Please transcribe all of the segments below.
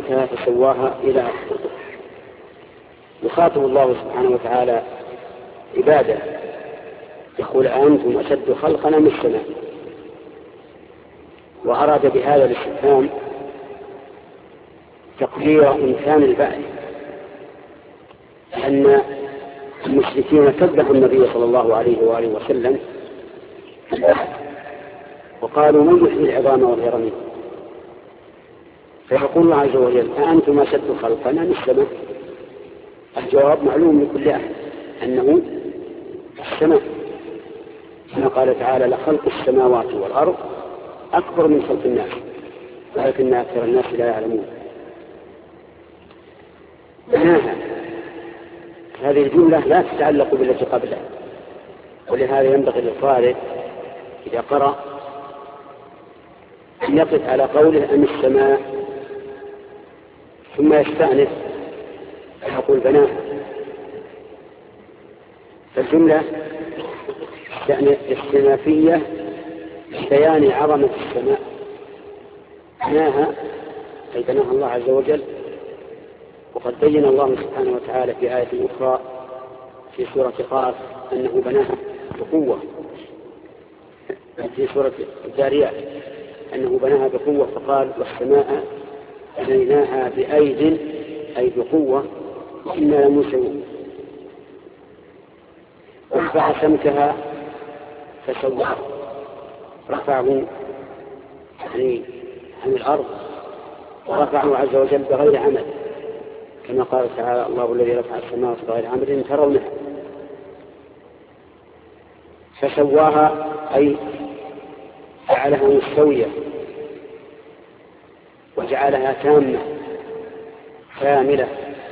سمكها فسواها إلى آخره. يخاطب الله سبحانه وتعالى عباده يقول أنتم أشد خلقا من السماء، وأراد بهذا الاستفهام تقدير إمكان البعث، لأن المشركين كذبوا النبي صلى الله عليه وآله وسلم وقالوا من يحيي العظام وهي رميم، فيقول الله عز وجل أأنتم أشد خلقا من السماء؟ الجواب معلوم لكل أحد أنه السماء، كما قال تعالى لخلق السماوات والأرض أكبر من خلق الناس ولكن أكثر الناس لا يعلمون. هذه الجملة لا تتعلق بالتي قبلها، ولهذا ينبغي للقارئ إذا قرأ أن يقف على قوله أن السماء ثم يستأنف يقول بناها. فالجملة استئنافية بيان عظمة السماء، بناها أي بناها الله عز وجل. وقد بين الله سبحانه وتعالى في آية أخرى في سورة قاف أنه بناها بقوة، في سورة الذاريات أنه بناها بقوة فقال والسماء بنيناها بأيد أي بقوة وإنا لموسعون. ورفع سمكها فسواها، رفعه يعني عن الأرض ورفعه عز وجل بغير عمد، كما قال تعالى الله الذي رفع السماوات بغير عمد ترونها. فسواها أي جعلها مستوية وجعلها تامة كاملة،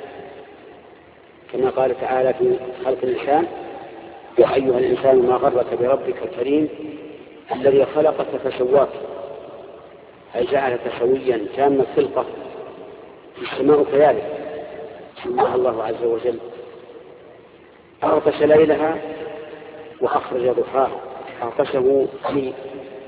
كما قال تعالى في خلق الإنسان يا أيها الإنسان ما غرك بربك الكريم الذي خلقك فسواك، أي جعلك سويا تام الخلقة. السماء كذلك سواها الله عز وجل، أغطش ليلها وأخرج ضحاها، أغطشه في